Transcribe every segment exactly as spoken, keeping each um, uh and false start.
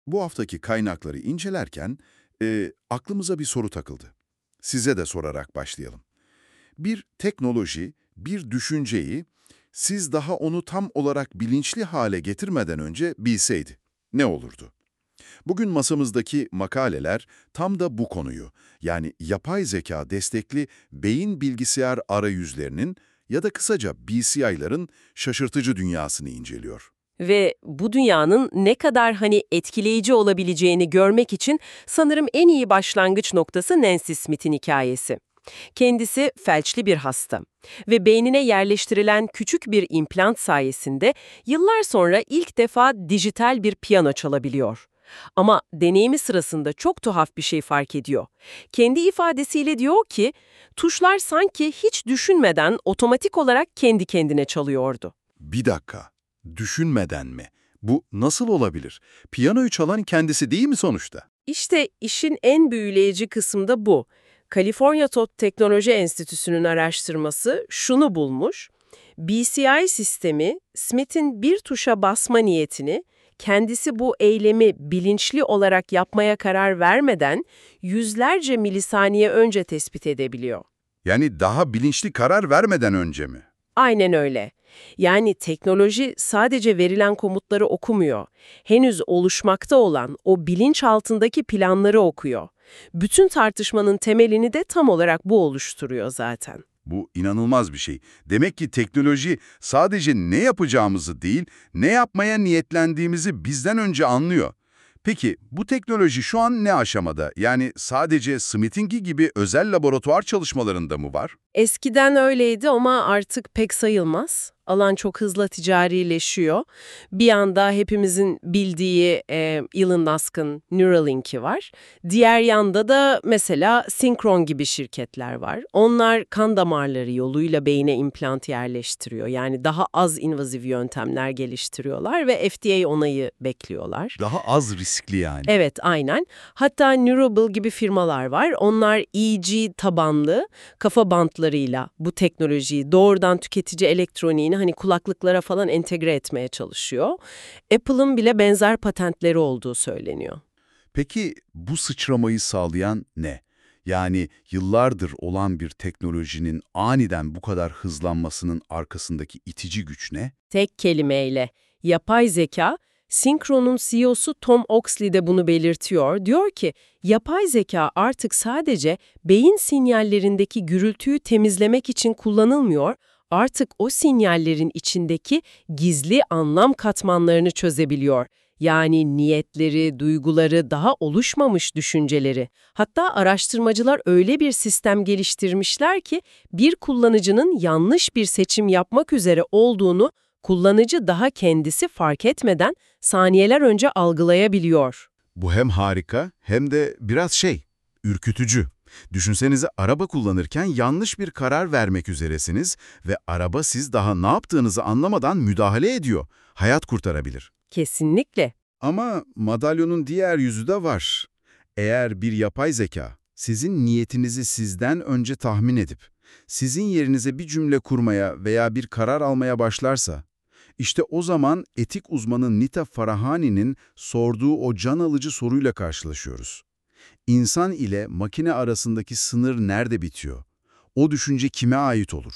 Bu haftaki kaynakları incelerken e, aklımıza bir soru takıldı. Size de sorarak başlayalım. Bir teknoloji, bir düşünceyi siz daha onu tam olarak bilinçli hale getirmeden önce bilseydi ne olurdu? Bugün masamızdaki makaleler tam da bu konuyu, yani yapay zeka destekli beyin bilgisayar arayüzlerinin ya da kısaca B C I'ların şaşırtıcı dünyasını inceliyor. Ve bu dünyanın ne kadar hani etkileyici olabileceğini görmek için sanırım en iyi başlangıç noktası Nancy Smith'in hikayesi. Kendisi felçli bir hasta ve beynine yerleştirilen küçük bir implant sayesinde yıllar sonra ilk defa dijital bir piyano çalabiliyor. Ama deneyimi sırasında çok tuhaf bir şey fark ediyor. Kendi ifadesiyle diyor ki, tuşlar sanki hiç düşünmeden otomatik olarak kendi kendine çalıyordu. Bir dakika, düşünmeden mi? Bu nasıl olabilir? Piyanoyu çalan kendisi değil mi sonuçta? İşte işin en büyüleyici kısmı da bu. Kaliforniya Todd Teknoloji Enstitüsü'nün araştırması şunu bulmuş. B C I sistemi, Smith'in bir tuşa basma niyetini, kendisi bu eylemi bilinçli olarak yapmaya karar vermeden yüzlerce milisaniye önce tespit edebiliyor. Yani daha bilinçli karar vermeden önce mi? Aynen öyle. Yani teknoloji sadece verilen komutları okumuyor. Henüz oluşmakta olan o bilinç altındaki planları okuyor. Bütün tartışmanın temelini de tam olarak bu oluşturuyor zaten. Bu inanılmaz bir şey. Demek ki teknoloji sadece ne yapacağımızı değil, ne yapmaya niyetlendiğimizi bizden önce anlıyor. Peki bu teknoloji şu an ne aşamada? Yani sadece Smith'inki gibi özel laboratuvar çalışmalarında mı var? Eskiden öyleydi ama artık pek sayılmaz. Alan çok hızlı ticarileşiyor. Bir yanda hepimizin bildiği e, Elon Musk'ın Neuralink'i var. Diğer yanda da mesela Synchron gibi şirketler var. Onlar kan damarları yoluyla beyine implant yerleştiriyor. Yani daha az invazif yöntemler geliştiriyorlar ve F D A onayı bekliyorlar. Daha az riskli yani. Evet, aynen. Hatta Neurable gibi firmalar var. Onlar E E G tabanlı kafa bantlarıyla bu teknolojiyi doğrudan tüketici elektroniğini hani kulaklıklara falan entegre etmeye çalışıyor. Apple'ın bile benzer patentleri olduğu söyleniyor. Peki bu sıçramayı sağlayan ne? Yani yıllardır olan bir teknolojinin aniden bu kadar hızlanmasının arkasındaki itici güç ne? Tek kelimeyle yapay zeka, Synchron'un C E O'su Tom Oxley de bunu belirtiyor. Diyor ki, yapay zeka artık sadece beyin sinyallerindeki gürültüyü temizlemek için kullanılmıyor, artık o sinyallerin içindeki gizli anlam katmanlarını çözebiliyor. Yani niyetleri, duyguları, daha oluşmamış düşünceleri. Hatta araştırmacılar öyle bir sistem geliştirmişler ki bir kullanıcının yanlış bir seçim yapmak üzere olduğunu kullanıcı daha kendisi fark etmeden saniyeler önce algılayabiliyor. Bu hem harika hem de biraz şey, ürkütücü. Düşünsenize araba kullanırken yanlış bir karar vermek üzeresiniz ve araba siz daha ne yaptığınızı anlamadan müdahale ediyor. Hayat kurtarabilir. Kesinlikle. Ama madalyonun diğer yüzü de var. Eğer bir yapay zeka sizin niyetinizi sizden önce tahmin edip sizin yerinize bir cümle kurmaya veya bir karar almaya başlarsa, işte o zaman etik uzmanı Nita Farahani'nin sorduğu o can alıcı soruyla karşılaşıyoruz. İnsan ile makine arasındaki sınır nerede bitiyor? O düşünce kime ait olur?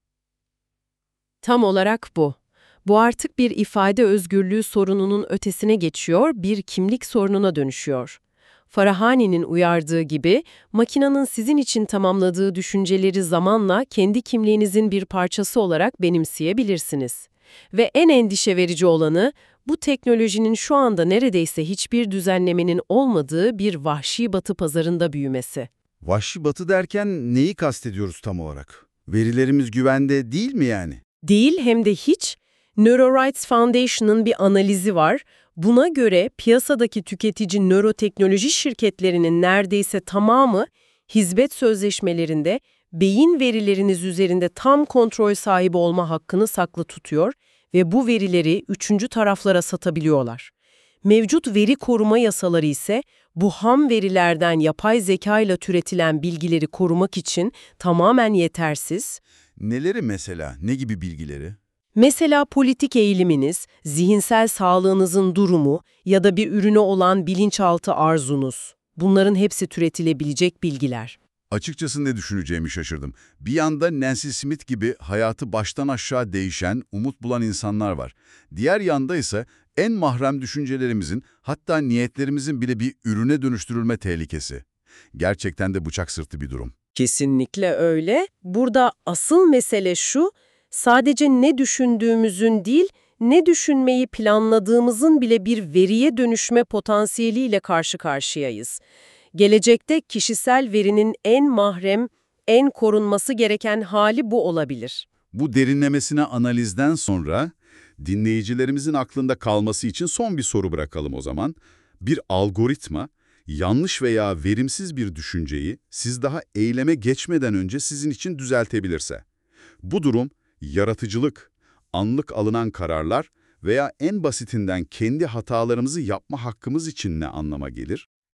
Tam olarak bu. Bu artık bir ifade özgürlüğü sorununun ötesine geçiyor, bir kimlik sorununa dönüşüyor. Farahani'nin uyardığı gibi, makinenin sizin için tamamladığı düşünceleri zamanla kendi kimliğinizin bir parçası olarak benimseyebilirsiniz. Ve en endişe verici olanı, bu teknolojinin şu anda neredeyse hiçbir düzenlemenin olmadığı bir vahşi batı pazarında büyümesi. Vahşi batı derken neyi kastediyoruz tam olarak? Verilerimiz güvende değil mi yani? Değil hem de hiç. NeuroRights Foundation'ın bir analizi var. Buna göre piyasadaki tüketici nöroteknoloji şirketlerinin neredeyse tamamı hizmet sözleşmelerinde beyin verileriniz üzerinde tam kontrol sahibi olma hakkını saklı tutuyor ve bu verileri üçüncü taraflara satabiliyorlar. Mevcut veri koruma yasaları ise bu ham verilerden yapay zeka ile türetilen bilgileri korumak için tamamen yetersiz. Neleri mesela? Ne gibi bilgileri? Mesela politik eğiliminiz, zihinsel sağlığınızın durumu ya da bir ürüne olan bilinçaltı arzunuz. Bunların hepsi türetilebilecek bilgiler. Açıkçası ne düşüneceğimi şaşırdım. Bir yanda Nancy Smith gibi hayatı baştan aşağı değişen, umut bulan insanlar var. Diğer yanda ise en mahrem düşüncelerimizin, hatta niyetlerimizin bile bir ürüne dönüştürülme tehlikesi. Gerçekten de bıçak sırtı bir durum. Kesinlikle öyle. Burada asıl mesele şu, sadece ne düşündüğümüzün değil, ne düşünmeyi planladığımızın bile bir veriye dönüşme potansiyeliyle karşı karşıyayız. Gelecekte kişisel verinin en mahrem, en korunması gereken hali bu olabilir. Bu derinlemesine analizden sonra dinleyicilerimizin aklında kalması için son bir soru bırakalım o zaman. Bir algoritma, yanlış veya verimsiz bir düşünceyi siz daha eyleme geçmeden önce sizin için düzeltebilirse, bu durum yaratıcılık, anlık alınan kararlar veya en basitinden kendi hatalarımızı yapma hakkımız için ne anlama gelir?